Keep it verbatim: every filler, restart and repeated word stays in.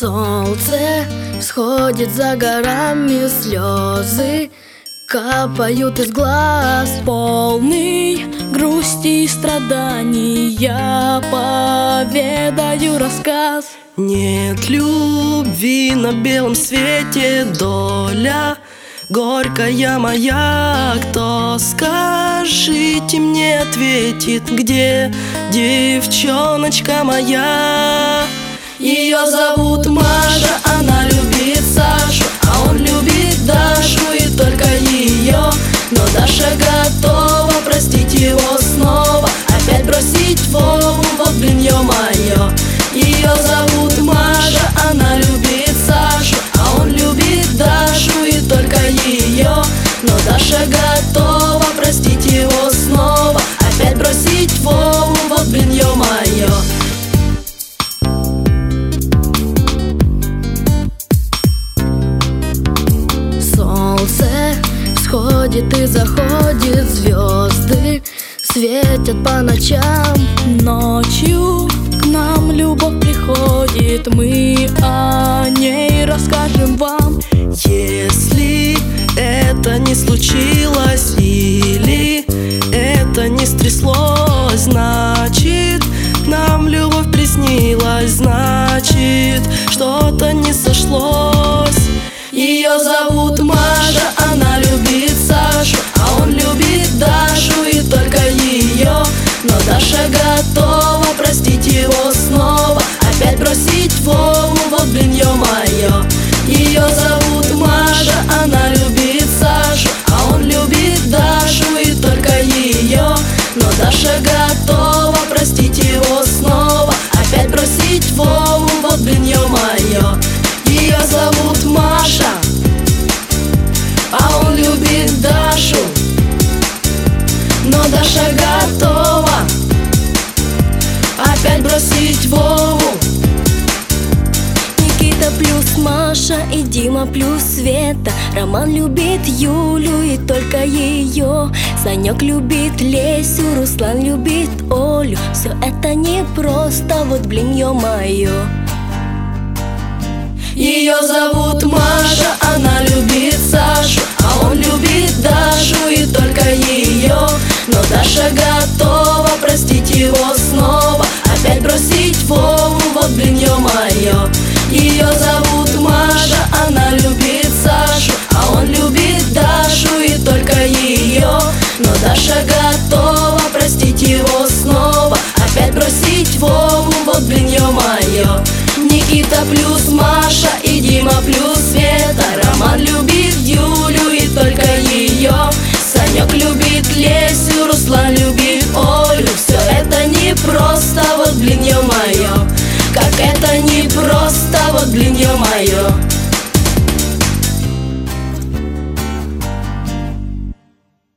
Солнце всходит за горами, слезы капают из глаз. Полный грусти и страданий я поведаю рассказ. Нет любви на белом свете, доля горькая моя. Кто, скажите мне, ответит, где девчоночка моя? Ее зовут Маша, она любит Сашу, а он любит Дашу и только ее. Но Даша готова простить его снова, опять бросить Вову, вот блин, ё-моё. Ее зовут Маша, она любит Сашу, а он любит Дашу и только ее. Но Даша готова простить его снова, опять бросить Вову, вот блин, ё-моё. Солнце всходит и заходит, звезды светят по ночам. Ночью к нам любовь приходит, мы о ней расскажем вам. Если это не случилось или это не стряслось, значит, нам любовь приснилась, значит, что-то не сошлось. Ее зовут Маша, она любит Сашу, а он любит Дашу и только ее. Но Даша готова простить его снова, опять бросить Вову, вот блин, ё-моё. Ее зовут Маша, она любит Сашу, а он любит Дашу и только ее. Но Даша готова простить его снова, опять бросить Вову, вот блин, ё-моё. Ее зовут Маша, а он любит Дашу, но Даша готова опять бросить Вову. Никита плюс Маша и Дима плюс Света. Роман любит Юлю и только ее. Санек любит Лесю, Руслан любит Олю. Все это не просто, вот блин, ё-моё. Ее зовут Маша, она любит Сашу, а он любит Дашу и только ее. Но Даша готова простить его снова, опять бросить Вову, вот блин, ё-моё. Ее зовут Маша, она любит Сашу, а он любит Дашу и только ее. Но Даша готова простить его снова, опять бросить Вову, вот блин, ё-моё. Никита плюс Маша и Дима плюс Света. Роман любит Юлю и только ее. Санек любит Лесю, Руслан любит Олю. Все это не просто, вот блин, ё-моё. Как это не просто, вот блин, ё-моё.